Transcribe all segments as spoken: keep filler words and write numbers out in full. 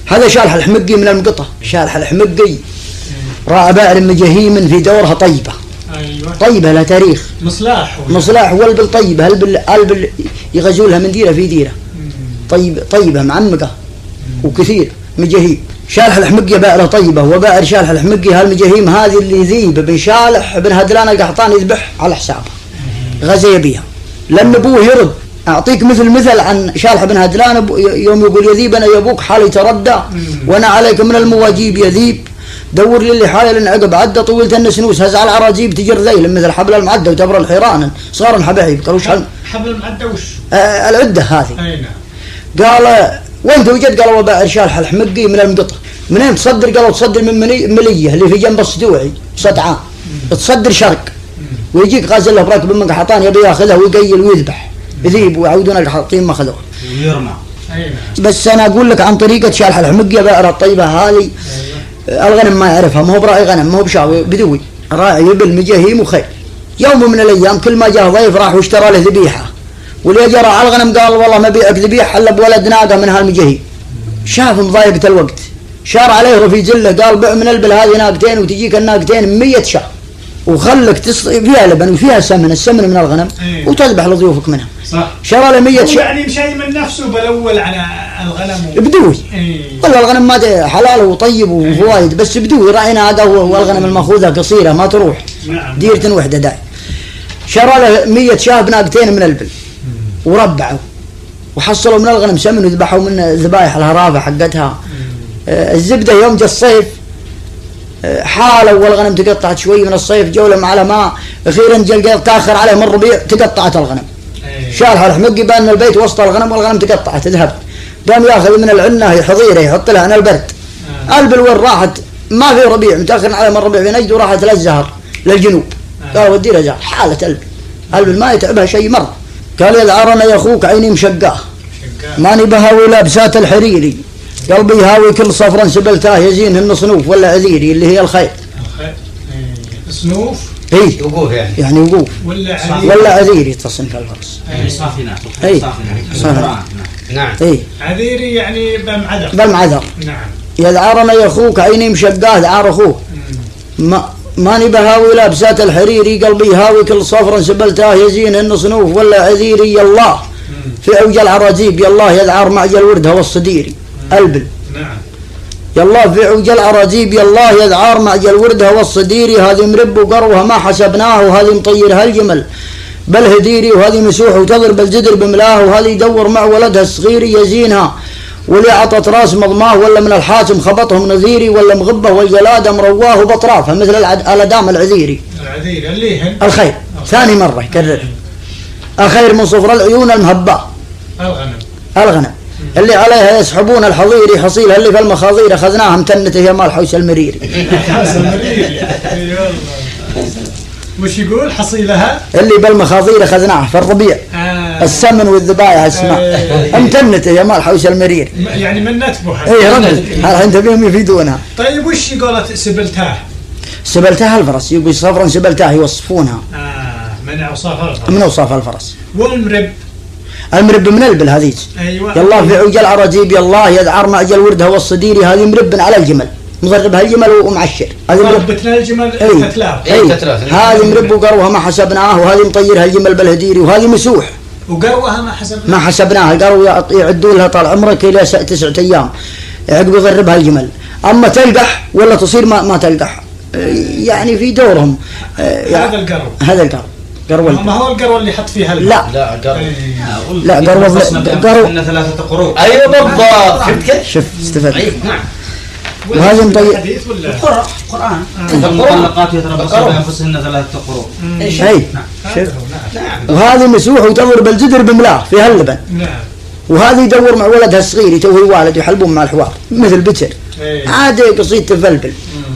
هذا شالح الحمقي من المقطة. شالح الحمقي راى بائر مجهيم في دورها طيبة. أيوة. طيبة لها تاريخ. مصلاح مصلاح والبل طيبة هلبل هلبل يغزوا لها من ديرة في ديرة. طيب طيبة معمقة وكثير مجهيم. شالح الحمقي بائرة طيبة وبائر شالح الحمقي هالمجهيم هذه اللي ذيب بن شالح بن هدلان القحطاني يذبح على حسابه غزا يبيها لأن أبوه يرد. أعطيك مثل مثل عن شالح بن هدلان يوم يقول يذيب أنا يا أبوك حالي تردى وأنا عليك من المواجيب يذيب دور لي اللي حايل إن عقب عدة طويلة النسنوس هزع العراجيب تجر ذيل مثل حبل المعدة وتبر الحيران صار حبايب. قالوا وش حبل المعدة وش؟ آه العدة هذه. أي نعم. قال وين توجد؟ قالوا بائر شالح الحمقي من المقطة. منين تصدر؟ قالوا تصدر من ملية اللي في جنب الصدوعي صدعان. تصدر شرق ويجيك غازل له براكب من قحطان يبي ياخذها ويقيل ويذبح يذيب ويعودون القحاطين ما اخذوها ويرمى. بس انا اقول لك عن طريقه شالح الحمقيه بائره الطيبه هذه. الغنم ما يعرفها ما هو براعي غنم ما هو بشاوي بدوي راعي يبل مجهيم وخيل. يوم من الايام كل ما جاء ضيف راح واشترى له ذبيحه واللي جرى على الغنم قال والله ما بيعك ذبيح الا بولد ناقه من هالمجهيم. شاف مضايقه الوقت شار عليه رفيق جله قال بع من البل هذه ناقتين وتجيك الناقتين مية شهر وخلك تص... فيها لبن وفيها سمن السمن من الغنم أيه. وتذبح لضيوفك منها. صح. شرى له مية شهر يعني مشي من نفسه بلول على الغنم و... بدوي. أيه. والله الغنم ما حلال وطيب وفوايد بس بدوي راعي ناقه والغنم المأخوذة قصيرة ما تروح. نعم. ديرة وحدة داي. شرى له مية شاه بناقتين من البل وربعوا وحصلوا من الغنم سمن وذبحوا من ذبايح الهرافة حقتها. آه الزبدة يوم جاء الصيف حالوا والغنم تقطعت شوي من الصيف جولهم على ماء اخيرا جاء تاخر عليه من الربيع تقطعت الغنم. أيه. شالها الحمقي بان البيت وسط الغنم والغنم تقطعت ذهب قام ياخذ من العنه حظيره يحط لها عن البرد. أه. البل وين راحت ما في ربيع متاخر عليه من الربيع في نجد وراحت للزهر للجنوب. أه. قال ودي رجال حاله البل البل ما يتعبها شيء مره. قال يذعرنا يا اخوك عيني مشقاه ماني بهاوي لابسات الحريري قلبي هاوي كل صفرا سبلتاه يزينهن صنوف ولا عذيري اللي هي الخير. الخير صنوف اي وقوف يعني يعني وقوف ولا عذيري ولا عذيري تصنف الفرس يعني صافنة. اي صافنة. نعم. اي عذيري يعني بمعذر بمعذر. نعم. يذعرنا يا اخوك عيني مشقاه ذعار اخوه ما ماني بهاوي لابسات الحريري قلبي هاوي كل صفرا سبلتاه يزينهن صنوف ولا عذيري يالله في اوج العراجيب يالله يذعر معجل وردها والصديري البل. نعم. يالله في عوج العراجيب يالله يذعار معجل وردها والصديري هذه مرب وقروها ما حسبناه وهذه مطير هالجمل بل هديري وهذه مسوح وتضرب الجدر بملاه وهذه يدور مع ولدها الصغير يزينها واللي عطت راس مضماه ولا من الحاتم خبطهم نذيري ولا مغبه والجلاده مرواه بطرافها مثل الادام العذيري. العذيري اللي هن الخير. ثاني مره يكرر الخير من صفر العيون المهباه. الغنم. الغنم اللي عليها يسحبون الحظيري حصيلها اللي في المخاضير اخذناها متنته يا مال حوس المريري. حوس المريري اي والله. وش يقول حصيلها؟ اللي بالمخاضير اخذناها في الربيع. آه. السمن والذبايح اسماء. آه. متنته يا مال حوس المريري. يعني من نتبه. اي رمز الحين تبيهم يفيدونها. طيب وش قالت سبلتاه؟ سبلتاه الفرس يقول صفرا سبلتاه يوصفونها. اه من اوصاف الفرس. من اوصاف الفرس. والمرب؟ المرب من البل هذيك. ايوه. يالله في عوج العراجيب يالله يذعر معجل وردها والصديري هذه مرب على الجمل مضربها الجمل ومعشر. هذه مربتنا الجمل تتلاف. اي هذه مرب وقروها ما حسبناه وهذه مطيرها الجمل بالهديري وهذه مسوح وقروها ما حسبناها ما حسبناها قروا يعدوا لها طال عمرك الى تسعة ايام عقب يضربها الجمل. اما تلقح ولا تصير ما ما تلقح يعني في دورهم. هذا القرو هذا القرو قرو ما هو القرو اللي يحط فيها لا لا قرو لا قرو قرو إن ثلاثة قروء. أيوة بالضبط. شفت كيف؟ شوف استفدت. نعم. وهذا مطير حديث ولا القرآن القرآن المطلقات يتربصن بأنفسهن ثلاثة قروء. اي شوف وهذه مسوح وتضرب الجدر بملاه في هاللبن. نعم. وهذه يدور مع ولدها الصغير يتوه الوالد يحلبون مع الحوار مثل بتر عادي قصيد تفلفل.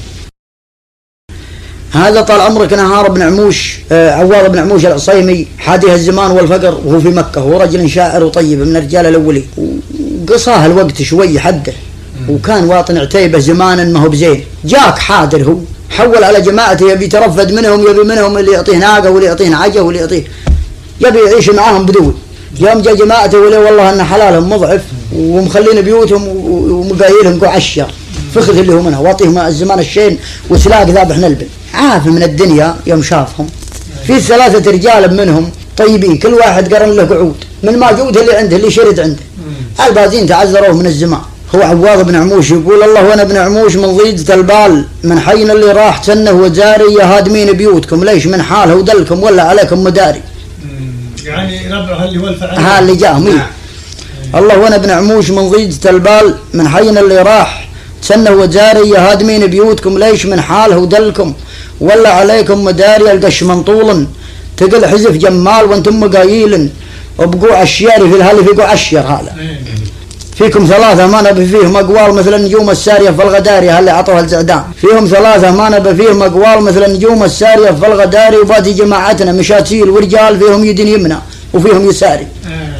هذا طال عمرك نهار بن عموش آه عواد بن عموش العصيمي حاديها الزمان والفقر وهو في مكة وهو رجل شاعر وطيب من الرجال الأولين وقصاه الوقت شوي حده وكان واطن عتيبة زمانا ما هو بزين. جاك حاضر هو حول على جماعته يبي يترفد منهم يبي منهم اللي يعطيه ناقة واللي يعطيه عجة واللي يعطيه يبي يعيش معاهم بدون. يوم جاء جماعته ولي والله أن حلالهم مضعف ومخلين بيوتهم ومقايلهم قو عشر فخذ اللي هو منها واعطيهم الزمان الشين وسلاق ذابح نلبن. عاف من الدنيا يوم شافهم في ثلاثة رجال منهم طيبين كل واحد قرن له قعود من ما جود اللي عنده اللي شرد عنده. البازين تعذروه من الزمان. هو عواض بن عموش يقول الله وانا بن عموش من ضيدة البال من حين اللي راح تنه وجاري يا هادمين بيوتكم ليش من حاله ودلكم ولا عليكم مداري. يعني ربعه اللي هو الفعل ها اللي جاه مين الله وانا بن عموش من ضيدة البال من حين اللي راح تنه وجاري يا هادمين بيوتكم ليش من حاله ودلكم ولا عليكم مداري. القش منطول تقل حزف جمال وانتم مقايل وبقوع الشياري في الهالي في قوع الشير هذا. فيكم ثلاثة ما نبي فيهم أقوال مثل النجوم السارية في الغداري اللي عطوها الزعدان. فيهم ثلاثة ما نبي فيهم أقوال مثل النجوم السارية في الغداري وباتي جماعتنا مشاتيل ورجال فيهم يدين يمنى وفيهم يساري.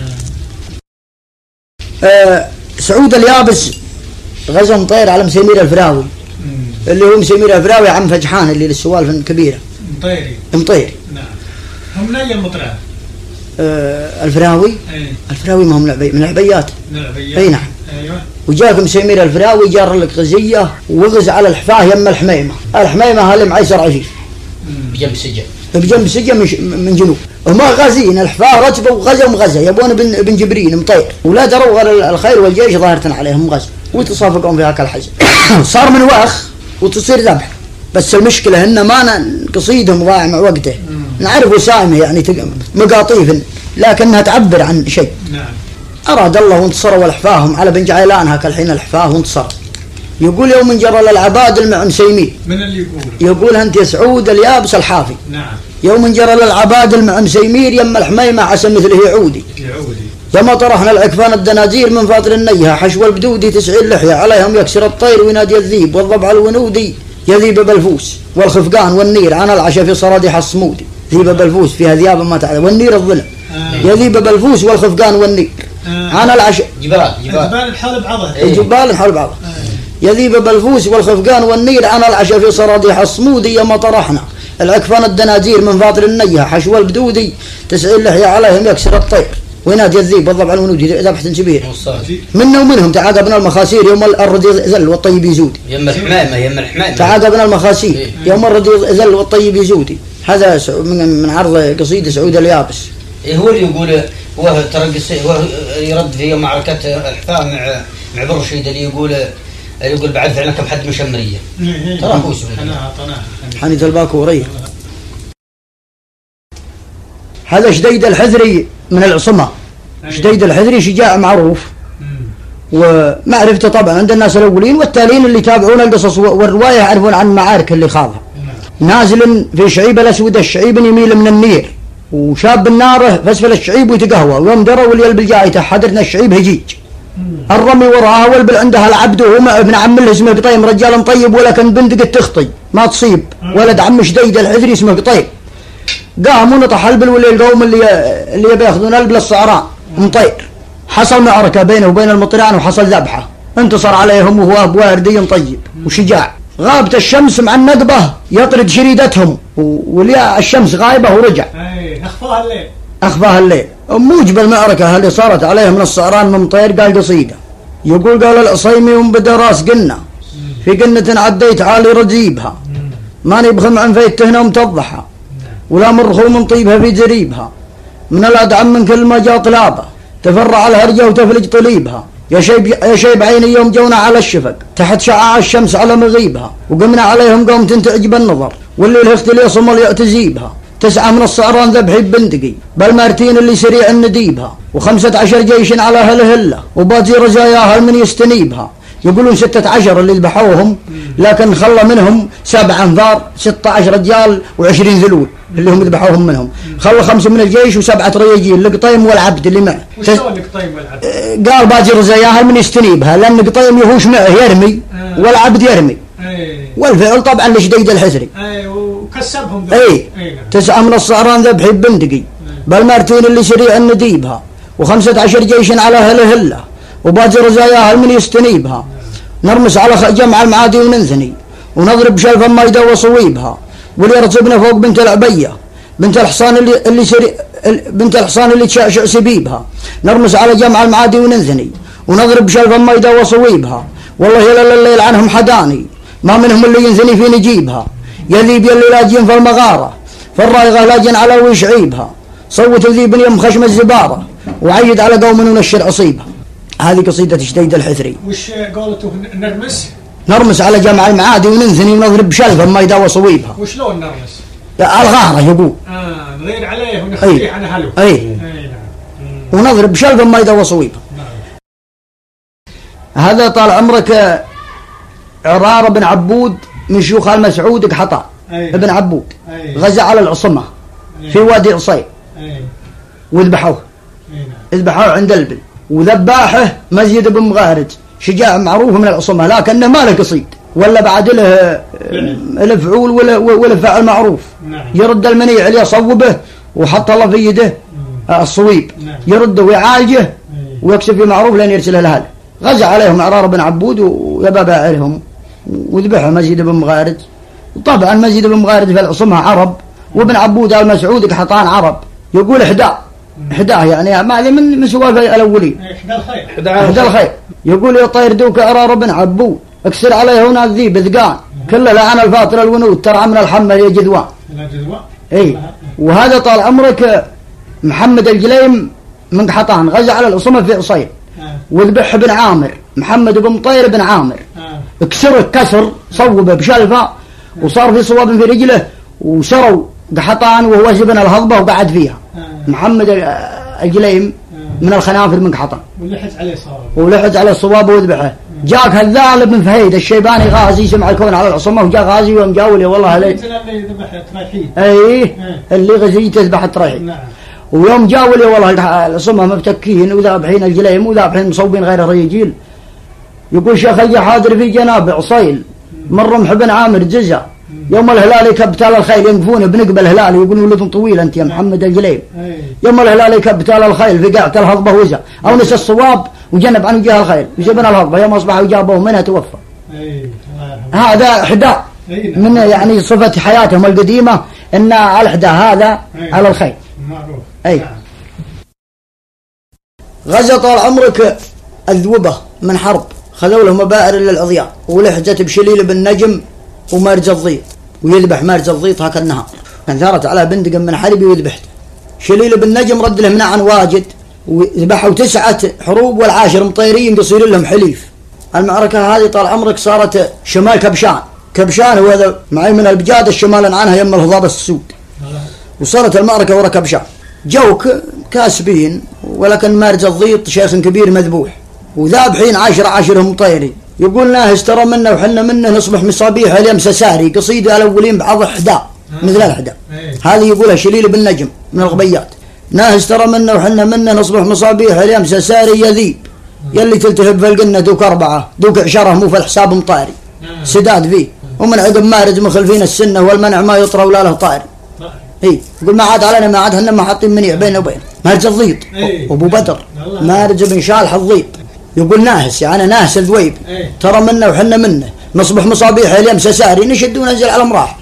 آه سعود اليابس غزا مطير على مسيمير الفراوي اللي هو مسيمير الفراوي عم فجحان اللي للسوالف كبيرة مطيري مطيري. نعم هم ناي المطران آه الفراوي ايه. الفراوي ما هم لعبي من العبيات. العبيات اي نعم. ايوه وجاكم مسيمير الفراوي جار لك غزية وغز على الحفاه يم الحميمة. الحميمة هالي معيسر عفيف بجنب السجن بجنب السجن من, من جنوب. وما غازين الحفاه رتبوا وغزوا مغزة يبون بن, بن جبرين مطير ولا دروا غير الخير والجيش ظاهرة عليهم غزة وتصافقون في هاك الحزن. صار من وخ وتصير ذبح بس المشكلة إن ما قصيدهم ضايع مع وقته. نعرف وسائمه يعني مقاطيف لكنها تعبر عن شيء. نعم. أراد الله وانتصروا والحفاهم على بن جعيلان هاك الحين الحفاه وانتصر. يقول يوم جرى للعباد المعمسيمين من اللي يقول يقول أنت يا سعود اليابس الحافي. نعم. يوم جرى للعباد المعمسيمير يم الحميمة عسى مثله يعودي يعودي لما طرحنا العكفان الدناجير من فاطر النيها حشو البدودي تسعين لحية عليهم يكسر الطير وينادي الذيب والضبع الونودي يذيب بالفوس والخفقان والنير عن العشا في صراديح الصمودي. ذيب بالفوس فيها ذيابا ما تعرف والنير الظلم. آه. يذيب بالفوس والخفقان والنير آه. عن العشا جبال جبال الحال بعضها ايه. جبال الحال بعضها آه. يذيب بالفوس والخفقان والنير عن العشا في صراديح الصمودي يما طرحنا العكفان الدناجير من فاطر النيها حشو البدودي تسعين لحية عليهم يكسر الطير وينادي الذيب والضبع الونودي ذبحة كبيرة. منا ومنهم تعاقبنا المخاسير يوم الرد يذل والطيب يزود. يم الحمامة يم الحمامة تعاقبنا المخاسير إيه؟ يوم الرد يذل والطيب يزود. هذا من من عرض قصيدة سعود اليابس. إيه هو اللي يقول هو ترى هو يرد في معركة الحفاه مع مع برشيد اللي يقول يقول بعد فعلا كم حد مشمرية. ترى هو أنا حنيت الباكورية. هذا شديد الحذري من العصمة. شديد الحذري شجاع معروف ومعرفته طبعا عند الناس الأولين والتالين اللي يتابعون القصص والرواية يعرفون عن المعارك اللي خاضها. نازل في شعيب الأسود الشعيب يميل من النير وشاب النار فاسفل الشعيب ويتقهوى ويوم دروا واللي بالجايته حضرنا الشعيب هجيج الرمي وراها والبل عندها العبد وهو مع ابن عم اللي اسمه قطيم رجال طيب ولكن بندق تخطي ما تصيب ولد عم شديد الحذري اسمه قطيم قاموا نطح البل واللي القوم اللي اللي بياخذون البل الصعران مطير. حصل معركة بينه وبين المطران وحصل ذبحة انتصر عليهم وهو ابو وردي طيب وشجاع. غابت الشمس مع النقبة يطرد شريدتهم واللي الشمس غايبة ورجع. اي اخفاها الليل اخفاها الليل. موجب المعركة اللي صارت عليه من الصعران من مطير قال قصيدة يقول قال العصيمي ومبدا راس قلنا في قنة عديت عالي رجيبها ما نبخم عن فيت تهنا ومتضحها ولا مرخو من طيبها في جريبها من الأدعم من كل ما جاء طلابه تفرع الهرجة وتفلج طليبها يا شيب يا شيب عيني يوم جونا على الشفق تحت شعاع الشمس على مغيبها وقمنا عليهم قوم تنتعج بالنظر واللي الهخت اللي يصمل يعتزيبها تسعة من الصعران ذبحي بندقي بل مارتين اللي سريع النديبها وخمسة عشر جيش على هلهلة وباجي رزاياها من يستنيبها. يقولون ستة عشر اللي ذبحوهم لكن خلى منهم سبع انفار ستة عشر رجال وعشرين ذلول اللي هم ذبحوهم منهم خلى خمسة من الجيش وسبعة رياجين القطيم والعبد اللي معه. وش هو القطيم والعبد؟ قال باجي رزاياها من يستنيبها لأن القطيم يهوش معه يرمي آه. والعبد يرمي آه. والفعل طبعا لشديد الحذري آه. وكسبهم اي تسعة من الصعران ذبحي بندقي بل مارتين اللي سريع النديبها وخمسة عشر جيش على هلهلة وباجي رزاياها من يستنيبها نرمس على جمع المعادي وننثني ونضرب شلف المايدة وصويبها وليرتبنا فوق بنت العبية بنت الحصان اللي اللي سري بنت الحصان اللي تشعشع سبيبها نرمس على جمع المعادي وننثني ونضرب شلف المايدة وصويبها والله يا الليل عنهم حداني ما منهم اللي ينثني في نجيبها يذيب يلي لاجين في المغارة فالرايغة لاجين على ويش عيبها صوت ذيب يم خشم الزبارة وعيد على قوم ونشر عصيبها. هذه قصيدة شديد الحثري. وش قولته نرمس؟ نرمس على جامع المعادي وننثني ونضرب بشلفه ما يداوى صويبها. وشلون نرمس؟ الغارة يقول. اه نغير عليه ونخليه عن اهله. اي. اي نعم. ونضرب بشلفه ما يداوى صويبها. نعم. هذا طال عمرك عرارة بن عبود من شيوخ آل مسعود قحطان ابن عبود غزا على العصمة في وادي عصيب وذبحوه ذبحوه عند البل وذباحه مزيد بن مغارج شجاع معروف من العصمة لكنه ما له قصيد ولا بعد له الفعول ولا ولا فعل معروف. يرد المنيع اللي يصوبه وحط الله في يده الصويب يرده ويعالجه ويكسب في معروف لين يرسله لهذا. غزا عليهم عرارة بن عبود ويبابا عليهم وذبحوا مزيد بن مغارج. وطبعا مزيد بن مغارج في العصمة عرب وابن عبود آل مسعود قحطان عرب. يقول إحداه إحداه يعني ما هذه من من سوالف الأولين. إحدى الخير. إحدى الخير. يقول يا طير دوك عرارة بن عبود اكسر عليه هنا الذيب ذقان كله لعن الفاطر الونود ترعى من الحمل يا جذوان. اي وهذا طال عمرك محمد الجليم من قحطان غزا على العصمة في عصيب وذبح بن عامر محمد بن طير بن عامر اكسره كسر صوبه بشلفه وصار في صواب في رجله وسروا قحطان وهو زبن الهضبة وقعد فيها. محمد الجليم من الخنافر من قحطان ولحت عليه صواب ولحت عليه الصواب وذبحه. جاك هذال بن فهيد الشيباني غازي سمع الكون على العصمة وجاء غازي ومجاولي والله عليه اي اللي غزي تذبح التريحي. نعم. ويوم جاولي والله العصمة مبتكين وذابحين الجليم وذابحين مصوبين غير الرجيل. يقول شيخ الجي حاضر في جناب عصيل من رمح بن عامر جزا يوم الهلال يكبتال الخيل ينقفون بنقب الهلال يقولون ولد طويل انت يا محمد الجليم. يوم الهلال يكبتال الخيل في قاعة الهضبة وزا او نسى الصواب وجنب عن وجه الخيل وجبن الهضبة يوم اصبحوا جابوه منها توفى. هذا إحدى من يعني صفة حياتهم القديمة ان الإحدى هذا على الخيل معروف. اي غزا طال عمرك الذوبة من حرب خذوا له مبائر للعضيان ولحجت بشليل بن نجم ومارج الضيط ويذبح مارج الضيط هكا النهار كان ثارت على بندق من حربي وذبحته. شليل بن نجم رد له منع عن واجد وذبحوا تسعة حروب والعاشر مطيرين بيصير لهم حليف. المعركة هذه طال عمرك صارت شمال كبشان. كبشان هو هذا معي من البجاد الشمال عنها يم الهضاب السود وصارت المعركة ورا كبشان. جو كاسبين ولكن مارج الضيط شيخ كبير مذبوح وذابحين عشرة عشرهم مطيرين. يقولنا اشترى منه وحنا منه نصبح مصابيح اليم سساري قصيدة الأولين بعض إحداء مثل الإحداء. هذه يقولها شليل بن نجم من الغبيات. ناه اشترى منه وحنا منه نصبح مصابيح اليم سساري يذيب يلي تلتهب في القنة دوك أربعة دوك عشرة مو في الحساب مطاري سداد فيه ومن عقب مارج مخلفين السنة والمنع ما يطرى ولا له طائر. اي يقول ما عاد علينا ما عاد هن ما حاطين منيع بينه وبين مارج الضيط وابو بدر مارج بن شالح الضيط. يقول ناهس يعني ناهس الذويب ترى منا وحنا منه نصبح مصابيح اليم سساري نشد وننزل على مراح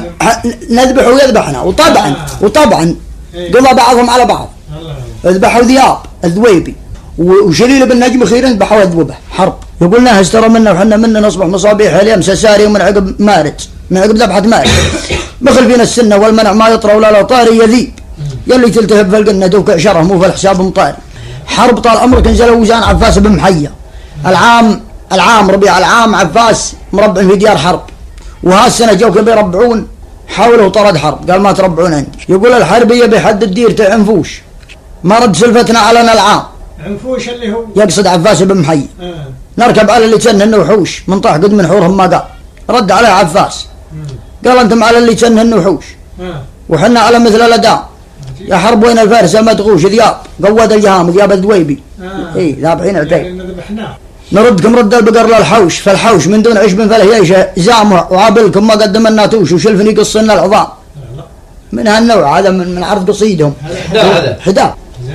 نذبح ويذبحنا وطبعا وطبعا قضى بعضهم على بعض ذبحوا ذياب الذويبي وشليل بن نجم خيرا ذبحوا الذوبه حرب. يقول ناهس ترى منا وحنا منه نصبح مصابيح اليم سساري ومن عقب مارج من عقب ذبحة مارج مخلفين السنة والمنع ما يطرى ولا لا طاري يذيب يلي تلتهب في القنة دوك عشرة مو في الحساب مطاري. حرب طال عمرك نزلوا وزان عفاس بن محية العام العام ربيع العام عفاس مربع في ديار حرب وهالسنة جوك بيربعون حاولوا طرد حرب قال ما تربعون عندي. يقول الحربية بحد الدير تعنفوش ما رد سلفتنا علينا العام عنفوش اللي هو يقصد عفاس بن محية. آه. نركب على اللي تنهن وحوش من طاح قد من حورهم ما قال رد عليه عفاس آه. قال انتم على اللي تنهن وحوش آه. وحنا على مثل الاداء يا حرب وين الفارس ما تغوش ذياب قواد الجهام ذياب الذويبي. آه. اي ذابحين عتيب نردكم رد البقر للحوش فالحوش من دون عشب فالهيشه زامع وعابلكم ما قدم الناتوش وشلفني يقصنا العظام من هالنوع هذا من, من عرض قصيدهم هذا حدا.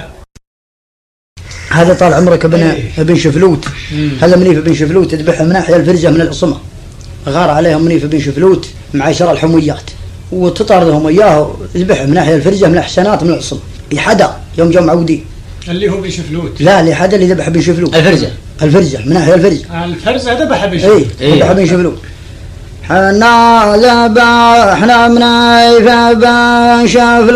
هذا طال عمرك ابن ابن شفلوت هذا منيف بن شفلوت تذبحه من ناحيه الفرجه من العصمه غار عليهم منيف بن شفلوت معاشر الحمويات وتطاردهم اياه ذبحه من ناحيه الفرجه من احسانات من العصمه بحدا يوم جاء معودين اللي هو بشفلوت. لا اللي حدا اللي ذبح بن شفلوت. الفرزة. الفرزة من ناحية الفرزة. الفرزة ذبح بن شفلوت. اي ذبح بن شفلوت. حنا ذبحنا من عيفة بن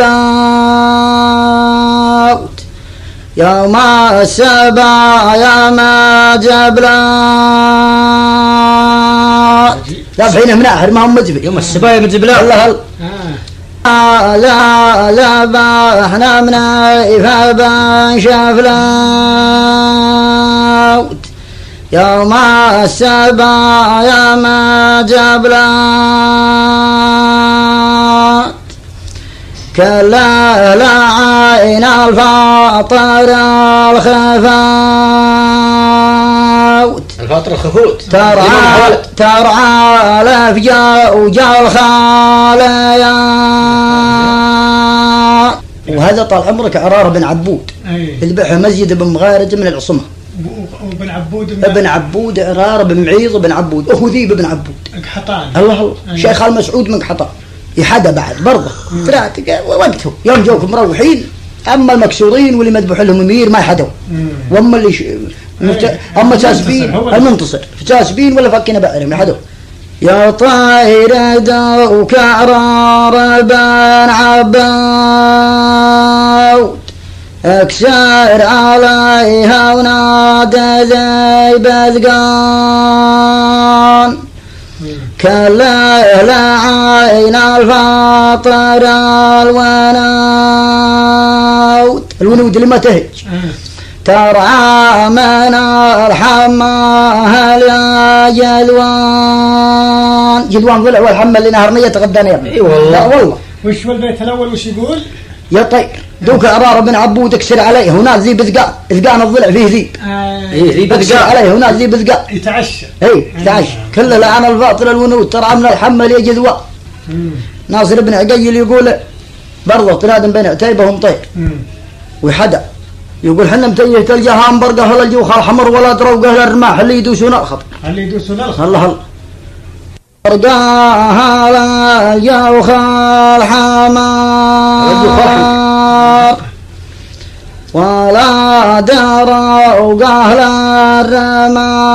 شفلوت يوم السبع يا ما جبلات. ذبحينه من آخر ما هم مذبح. يوم السبع يوم الجبلات. الله هل. آه. لا ذبحنا من عيفة بن شفلوت يوم السبع يا ما جبلات كلا لا عين الفاطر الخفوت. الفاطر الخفوت ترعى ترعى الافجا وجا الخاليات. وهذا طال عمرك عرارة بن عبود يذبحه مسجد بن مغارج من العصمة. وابن عبود ابن عبود عرارة بن معيض بن عبود اخو ذيب بن عبود قحطان. الله الله شيخ آل مسعود من قحطان يحدى بعد برضه ثلاثة وقته يوم جوكم مروحين. اما المكسورين واللي مذبوح لهم امير ما يحدوا. واما اللي ش... مفت... اما تاسبين المنتصر تاسبين ولا فكنا بعرهم يحدوا. يا طائر دوك عرارة بن عبود اكسر عليها ونادى ذي بذقان كلا لا عين الفاطر الونود. الونود اللي ما تهج ترعى من الحماها يا جدوان. جدوان ضلع والحمى اللي نهرنا يتغدى. اي والله. لا والله. وش والبيت الاول وش يقول؟ يا طير دوك عرارة بن عبود اكسر عليه هناك ذيب ذقان. ذقان الضلع فيه ذيب. آه. اي ذيب اكسر عليه هناك ذيب ذقان يتعشى. اي يتعشى. آه. كله لعن الفاطر الونود ترعى من الحمى يا جدوان. ناصر بن عقيل يقول برضه تنادم بين عتيبة هم طير وحدا يقول حنا متيه الجهام برقه ولا الجوخ الحمر ولا تروقه الرماح اللي يدوسون الخط. اللي يدوسون الخط. الله الله. برقه لا الجوخ الحمر ولا تروقه الرماح